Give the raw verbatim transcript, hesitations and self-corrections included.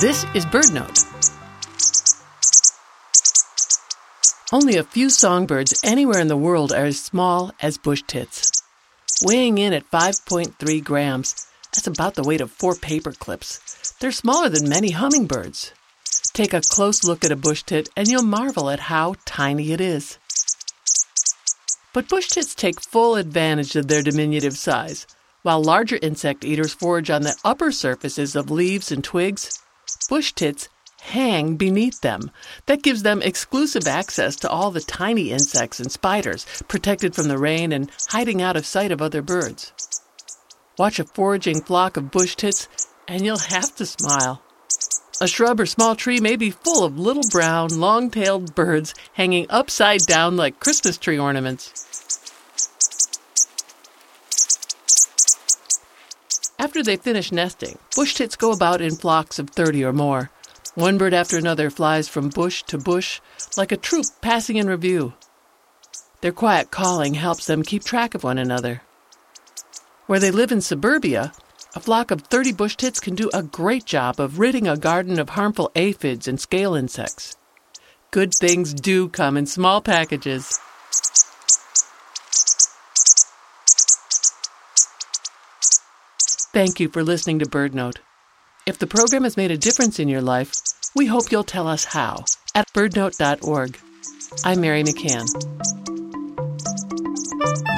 This is BirdNote. Only a few songbirds anywhere in the world are as small as bush tits. Weighing in at five point three grams, that's about the weight of four paper clips. They're smaller than many hummingbirds. Take a close look at a bush tit and you'll marvel at how tiny it is. But bush tits take full advantage of their diminutive size. While larger insect eaters forage on the upper surfaces of leaves and twigs, bush tits hang beneath them. That gives them exclusive access to all the tiny insects and spiders, protected from the rain and hiding out of sight of other birds. Watch a foraging flock of bush tits, and you'll have to smile. A shrub or small tree may be full of little brown, long-tailed birds hanging upside down like Christmas tree ornaments. After they finish nesting, bush tits go about in flocks of thirty or more. One bird after another flies from bush to bush like a troop passing in review. Their quiet calling helps them keep track of one another. Where they live in suburbia, a flock of thirty bush tits can do a great job of ridding a garden of harmful aphids and scale insects. Good things do come in small packages. Thank you for listening to BirdNote. If the program has made a difference in your life, we hope you'll tell us how at birdnote dot org. I'm Mary McCann.